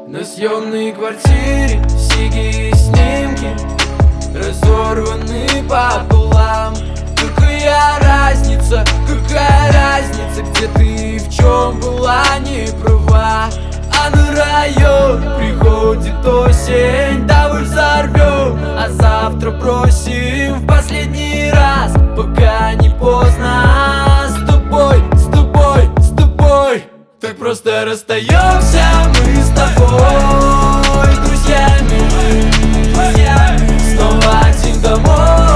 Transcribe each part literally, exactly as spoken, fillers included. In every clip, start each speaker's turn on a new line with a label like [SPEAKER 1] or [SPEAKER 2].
[SPEAKER 1] На съемной квартире сиги и снимки, разорваны пополам. Какая разница, какая разница, где ты и в чем была не права. А на район приходит осень, давай взорвем, а завтра бросим в последний раз, пока не поздно. С тобой, с тобой, с тобой так просто расстаемся мы с тобой, друзьями, друзьями. Снова один домой,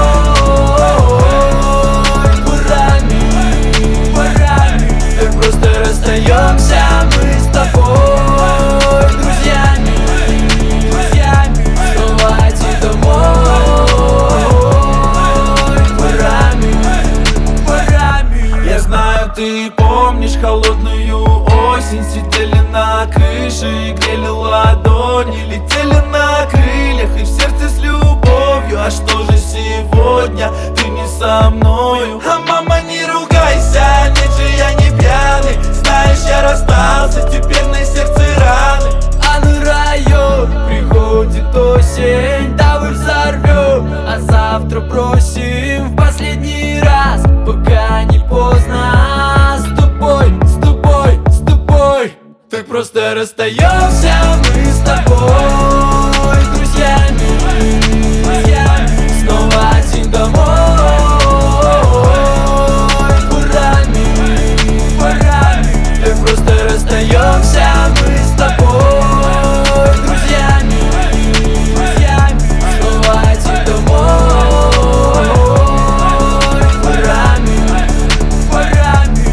[SPEAKER 1] парами, парами. Так просто расстаемся мы с тобой, друзьями, друзьями. Снова один домой, парами, парами.
[SPEAKER 2] Я знаю, ты помнишь холодную осень. Сидели на крыше и грели ладони, летели на крыльях и в сердце с любовью. А что же сегодня ты не со мною? А мама, не ругайся, нет же, я не пьяный. Знаешь, я расстался, теперь на сердце раны.
[SPEAKER 1] А на район приходит осень, давай взорвем, а завтра бросим в последний раз, пока не поздно. С тобой, с тобой, с тобой так просто расстаемся мы с тобой, друзьями, друзьями. Снова один домой, парами, парами. Так просто расстаемся мы с тобой, друзьями, друзьями. Снова один домой, парами, парами.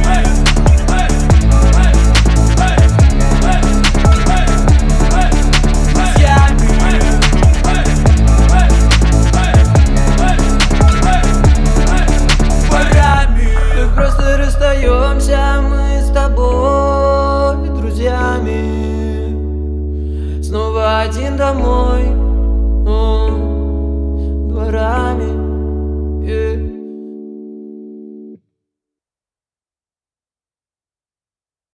[SPEAKER 1] Так просто расстаемся мы с тобой, друзьями. Снова один домой.